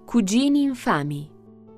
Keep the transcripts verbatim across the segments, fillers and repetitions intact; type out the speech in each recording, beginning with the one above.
Cugini infami.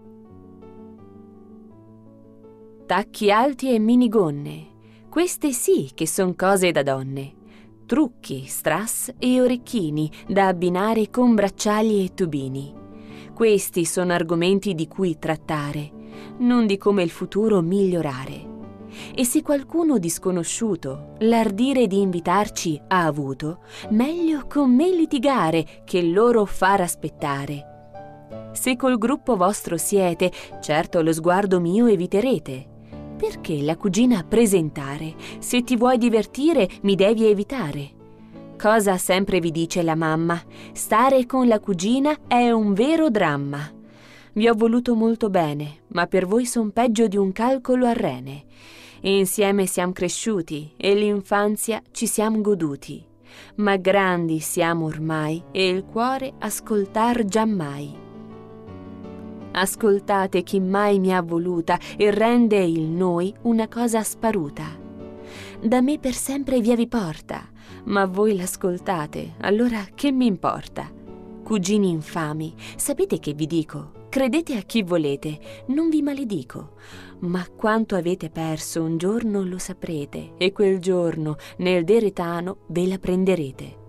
Tacchi alti e minigonne, queste sì che son cose da donne. Trucchi, strass e orecchini da abbinare con bracciali e tubini. Questi sono argomenti di cui trattare, non di come il futuro migliorare. E se qualcuno disconosciuto l'ardire di invitarci ha avuto, meglio con me litigare che loro far aspettare. Se col gruppo vostro siete, certo lo sguardo mio eviterete. Perché la cugina presentare? Se ti vuoi divertire, mi devi evitare. Cosa sempre vi dice la mamma? Stare con la cugina è un vero dramma. Vi ho voluto molto bene, ma per voi son peggio di un calcolo a rene. E insieme siamo cresciuti e l'infanzia ci siamo goduti. Ma grandi siamo ormai e il cuore ascoltar giammai. Ascoltate chi mai mi ha voluta e rende il noi una cosa sparuta. Da me per sempre via vi porta, ma voi l'ascoltate, allora che mi importa? Cugini infami, sapete che vi dico? Credete a chi volete, non vi maledico. Ma quanto avete perso un giorno lo saprete, e quel giorno nel deretano ve la prenderete.